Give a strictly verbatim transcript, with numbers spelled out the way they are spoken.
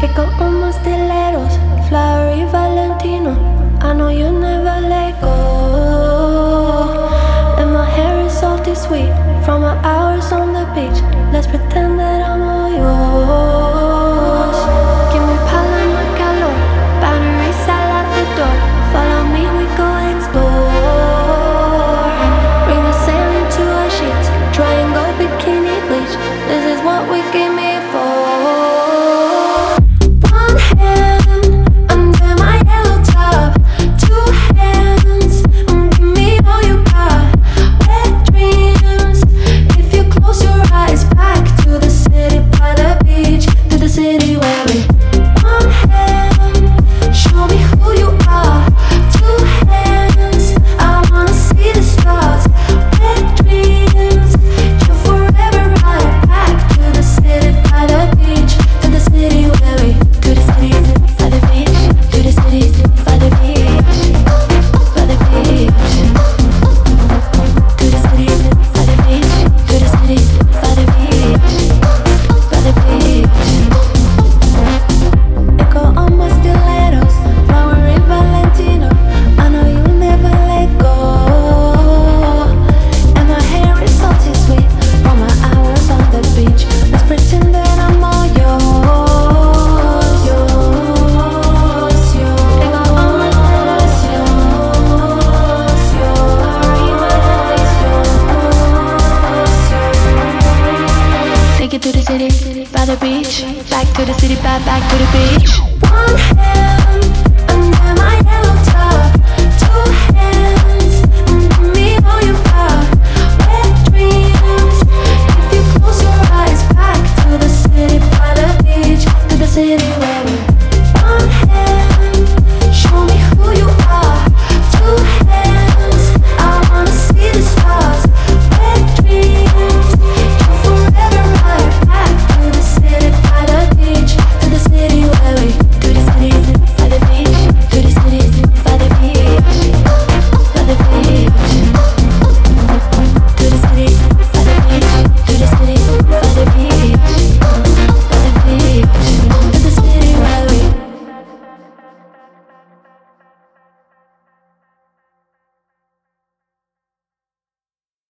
Pick up on my stilettos, flowery Valentino. I know you never let go. And my hair is salty sweet from our hours on the beach. Let's pretend that I'm all yours. Give me Paloma galore, batteries out at the door. Follow me, we go explore. Bring the sand into our sheets, triangle bikini bleach. This is what we came here for. One hand under my yellow top, two hands, mm, give me all you got. Wet dreams, if you close your eyes. Back to the city by the beach, to the city where we. One hand, show me who you are. Two hands, I wanna see the stars. Wet dreams, you're forever right. Back to the city by the beach, to the city where we. To the city by the beach, to the city by the beach, by the beach. To the city by the beach, to the city by the beach, by the beach. Echo on my stilettos, flowery Valentino. I know you'll never let go. And my hair is salty sweet from my hours on the beach. Let's pretend that I'm all yours, yours, yours. Echo on my stilettos, yours, yours. Flowery Valentino, yours, yours. Take it to the city, by the beach. Back to the city, back, back to the beach. One hand